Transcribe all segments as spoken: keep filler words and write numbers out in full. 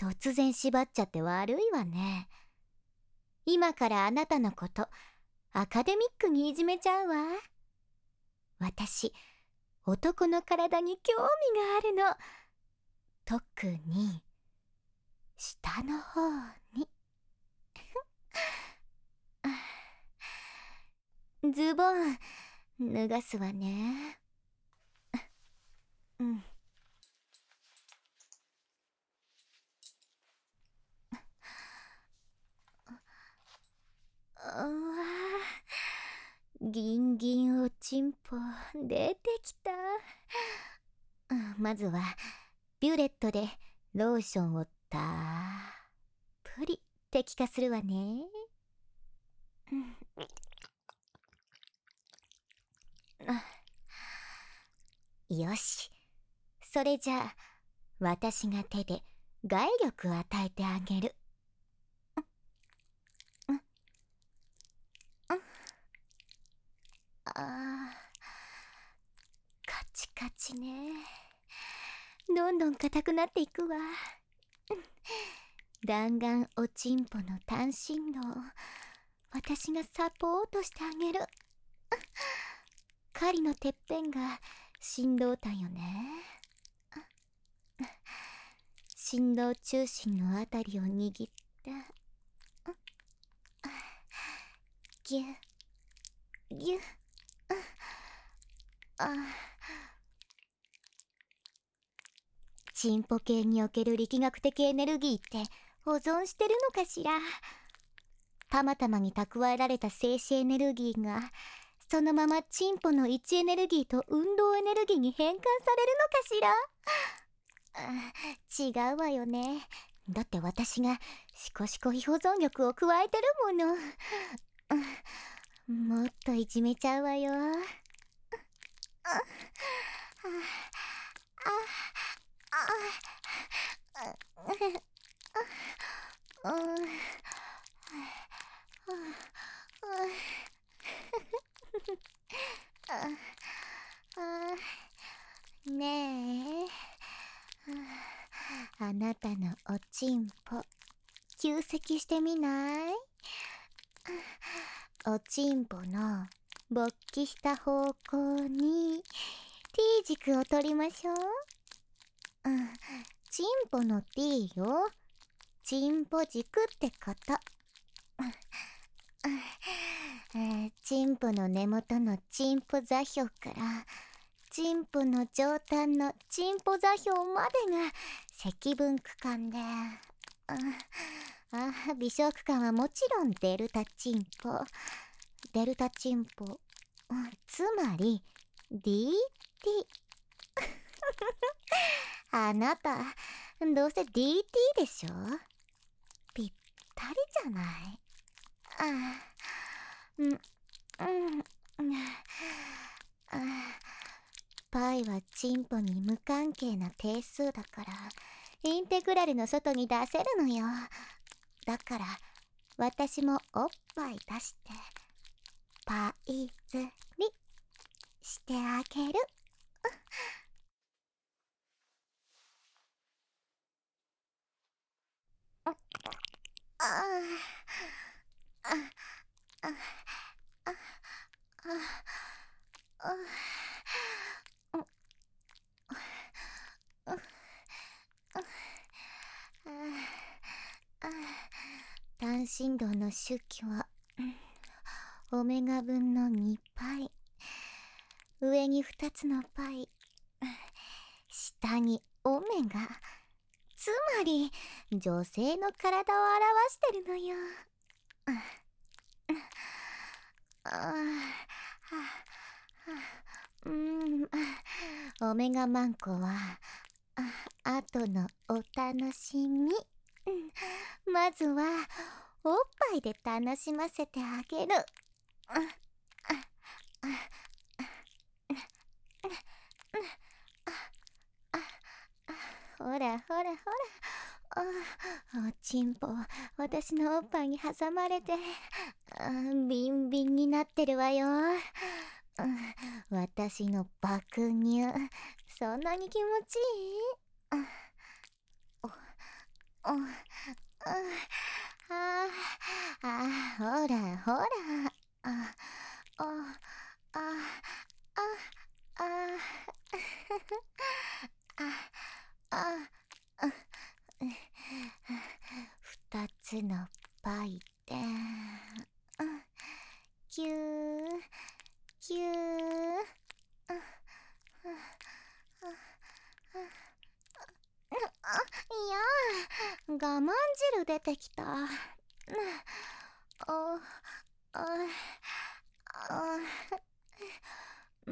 突然縛っちゃって悪いわね。今からあなたのことアカデミックにいじめちゃうわ。私、男の体に興味があるの。特に下の方に。ズボン脱がすわね。うん。うわ、ギンギンおちんぽ出てきた。まずはビュレットでローションをたっぷり滴下するわね。よし、それじゃあ私が手で外力を与えてあげる。ああ、カチカチね。どんどん硬くなっていくわ。弾丸おちんぽの単身度を私がサポートしてあげる。狩りのてっぺんが振動体よね。振動中心のあたりを握ってギュッギュッ。あ、チンポ系における力学的エネルギーって保存してるのかしら。たまたまに蓄えられた静止エネルギーがそのままチンポの位置エネルギーと運動エネルギーに変換されるのかしら。違うわよね。だって私がシコシコ非保存力を加えてるもの。もっといじめちゃうわよ。ねえ、あなたのおちんぽ吸跡してみない？おちんぽの勃起した方向に T 軸を取りましょう。うん、チンポの T よ。チンポ軸ってこと。チンポの根元のチンポ座標からチンポの上端のチンポ座標までが積分区間で、ああ、微小区間はもちろんデルタチンポ。デルタチンポ、つまり ディーティー。 あなたどうせ ディーティー でしょ。ぴったりじゃない。あうんうんあパイはチンポに無関係な定数だからインテグラルの外に出せるのよ。だから私もおっぱい出してパイズリしてあげる。ああああああ単身度の周期はオメガ分のにパイ。上にふたつのパイ、下にオメガ。つまり女性の体を表してるのよ。うん、オメガマンコはあ後のお楽しみ。まずはおっぱいで楽しませてあげる。ほらほらほら、おちんぽ私のおっぱいに挟まれてビンビンになってるわよ。私の爆乳そんなに気持ちいい？ うん、ああ、ほらほら、あ、あ、あ、あ、あ、あ、あ、二つのパイで、キュー、キュー、あ、いや、我慢汁出てきた。あ、あ、あ、うん、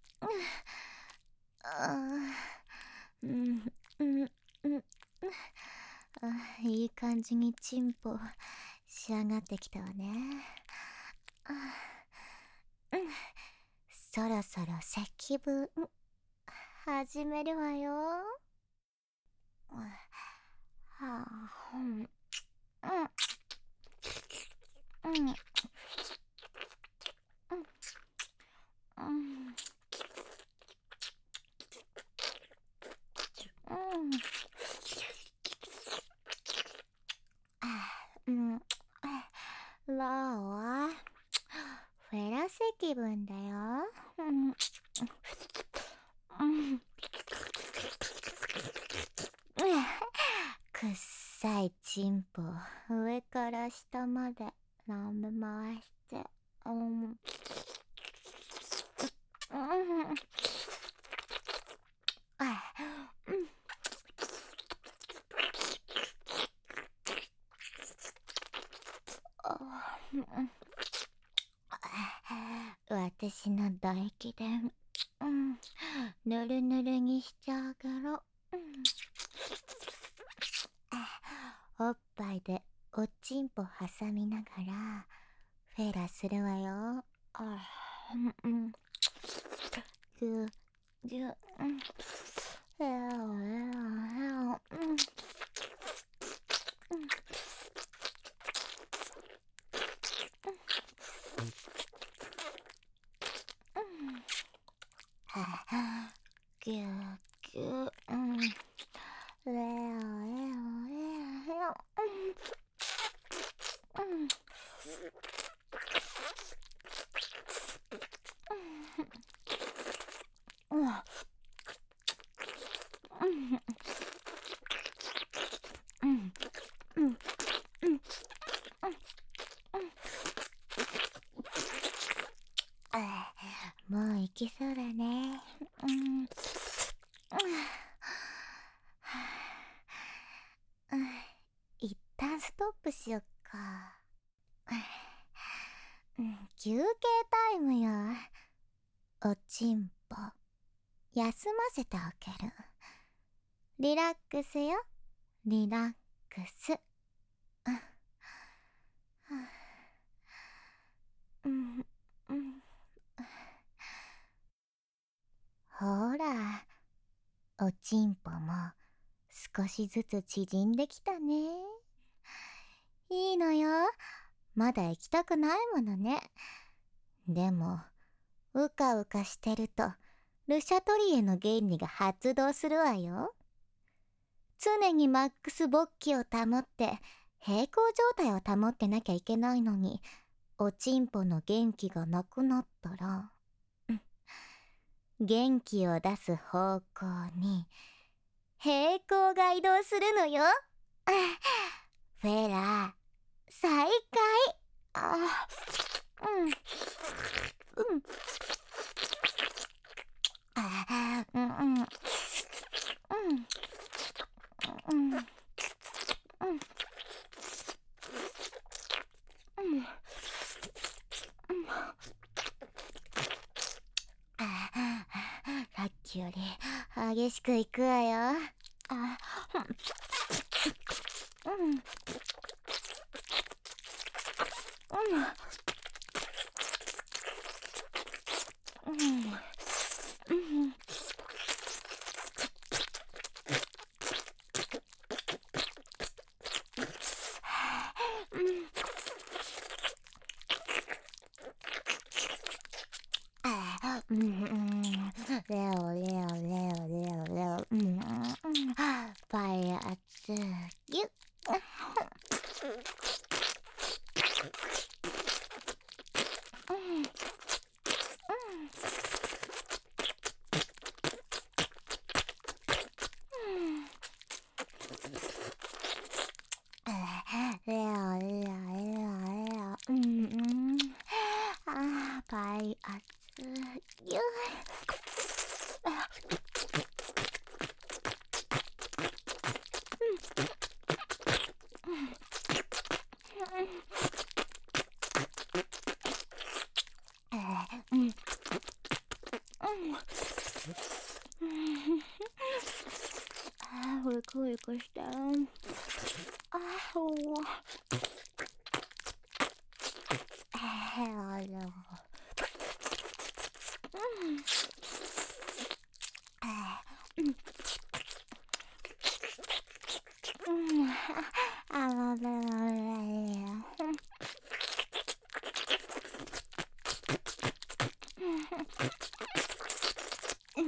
あ、うん、うん、うん、あ、いい感じにチンポ仕上がってきたわね。あ、うん、そろそろ積分始めるわよ。はあ、うん、うん、うん、うん、うん、うん、うん、ラオはフェラ積分だよ。うん、うん、くっさいチンポ上から下まで舐め回して、うん、うん、あ、うん、あ、うん、私の唾液で、うん、ぬるぬるにしちゃうけど、うん、おっぱいでおちんぽ挟みながらフェラするわよ。あ、うん、うん、ぎゅぎゅ、うん、へおへおへお、うん、うん、ぎゅぎゅ、うん、へおへおへおへお、うん、うん、うん、うん、うん、うん、うん、あ、もう行きそうだね。うん、うん、うん、一旦ストップしよっか。うん、休憩タイムよ。おちんぽ休ませてあげる。リラックスよ、リラックス。うん、うん、ほら、おちんぽも少しずつ縮んできたね。いいのよ、まだ行きたくないものね。でもうかうかしてるとルシャトリエの原理が発動するわよ。常にマックス勃起を保って平行状態を保ってなきゃいけないのに、おちんぽの元気がなくなったら、うん、元気を出す方向に平行が移動するのよ。フェラ再開。あ、うん、うん、あ、うん、うん、うん、うん、うん、うん、あ、さっきより激しくいくわよ。あ、うん、うん、うん、うん、うん、あ、うん、うん、レオレオレオレオレオ、うん、うん、パイアツギュッ、 くしてる。あほー。へらら。うん。うん。あららららら。うん。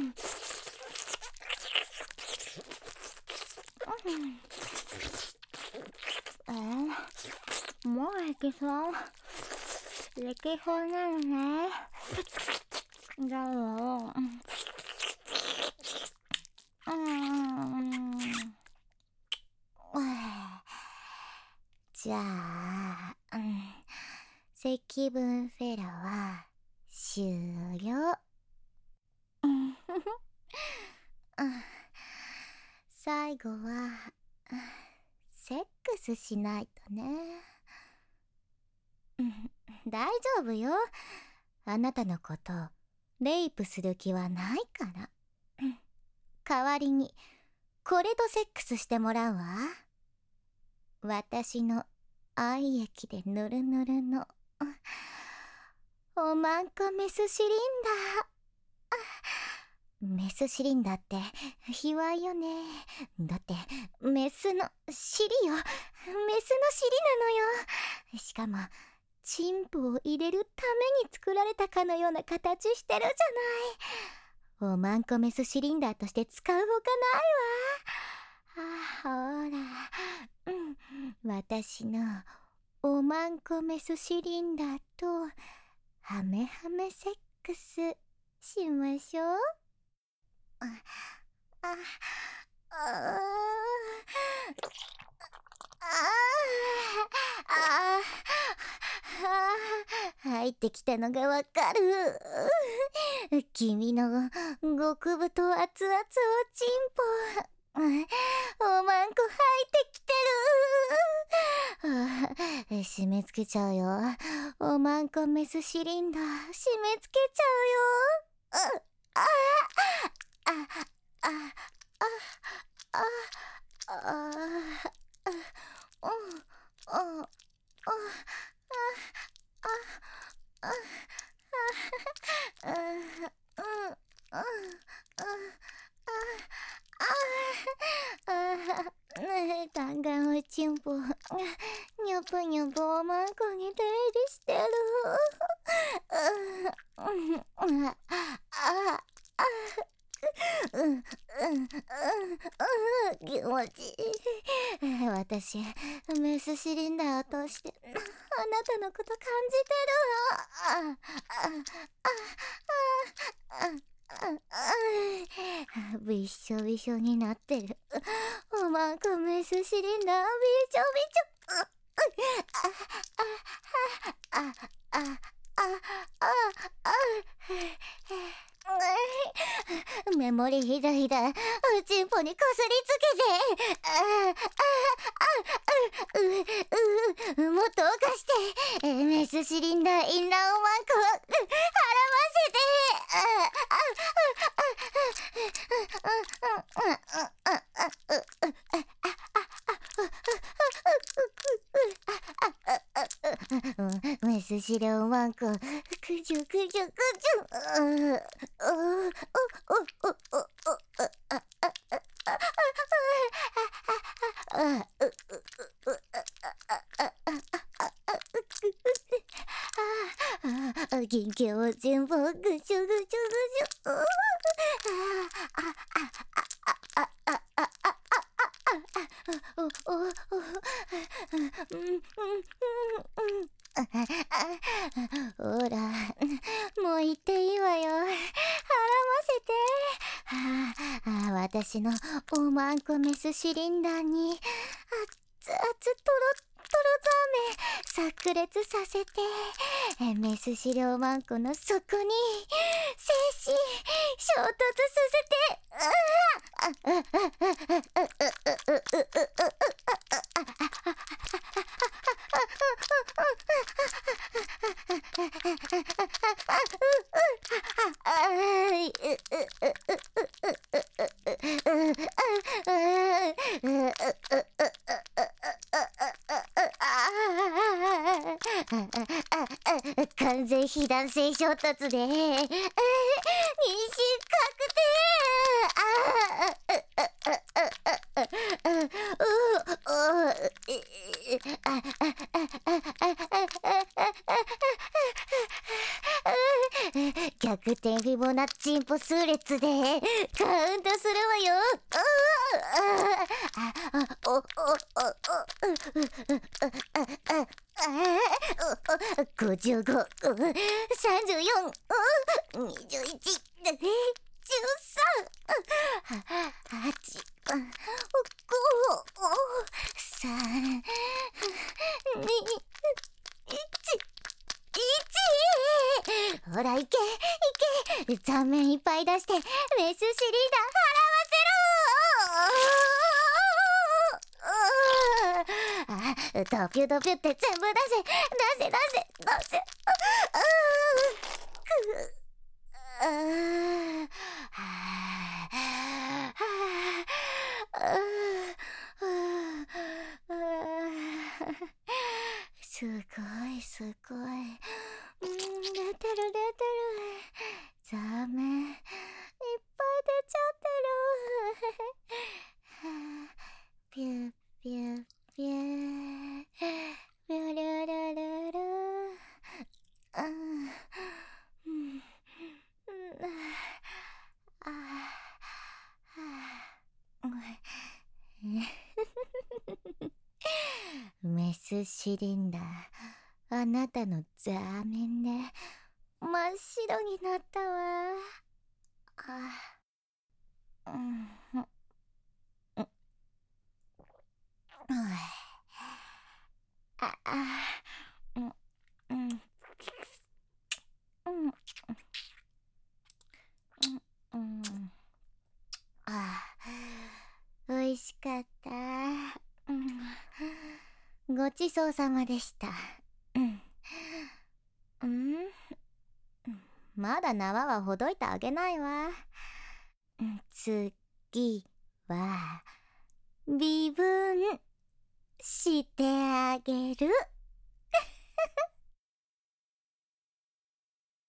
えー、もういけそう。いけそうなのね。じゃあ、うん。じゃあ、うん、積分フェラは終了。うん最後はセックスしないとね。大丈夫よ。あなたのことレイプする気はないから。代わりにこれとセックスしてもらうわ。私の愛液でぬるぬるのおまんこメスシリンダー。メスシリンダーって卑猥よね。だってメスの尻よ。メスの尻なのよ。しかもチンポを入れるために作られたかのような形してるじゃない。おまんこメスシリンダーとして使うほかないわ。あ、ほら、うん、私のおまんこメスシリンダーとハメハメセックスしましょう。あ、あ、あ、あ、あ、入ってきたのがわかる。君の極太熱々おちんぽ。おまんこ入ってきてる。締め付けちゃうよ。おまんこメスシリンダー締め付けちゃうよ。あああああああああ弾丸おちんぽにょぽにょぽおまんこに出入りしてる。ああうんうんうんうん気持ちいい。私メスシリンダーを通してあなたのこと感じてる。ああああびっしょびしょになってる。おまんこメスシリンダーびちょびちょ。ああああああメモリひだひだおちんぽにこすりつけて。あああううもっとおかしてメスシリンダーインナーおまんこはらませて。メスシリおまんこくじゅくじゅくじゅ元気を全部ぐしゅぐしゅぐしゅ。ほらもう言っていいわよ。はらませて。ああ私のおまんこメスシリンダーに熱々とろとろザメ炸裂させてメスシリおまんこの底に精子衝突させて。 性衝突で、妊娠確定。逆転フィボナッチンポ数列でカウントするわよ。ごじゅうご、さんじゅうよん、にじゅういち、じゅうさん、はち、ご、さん、に、いち、ほら、いけいけ、残面いっぱい出してメスシリンダー払わせろ。ドピュドピュって全部出せ出せ出せ出せ。すごいすごい。うん、出てる出てる。ザーメンいっぱい出ちゃってる。ピューピューピューピュルルルル。うんうんあメスシリンダー、あなたのザーメンで真っ白になったわ。あ、うん、うん、あ、あ、うん、うん、うん、うん、あ、おいしかった。うん、ごちそうさまでした。うん、うん、まだ縄はほどいてあげないわ。次は微分してあげる。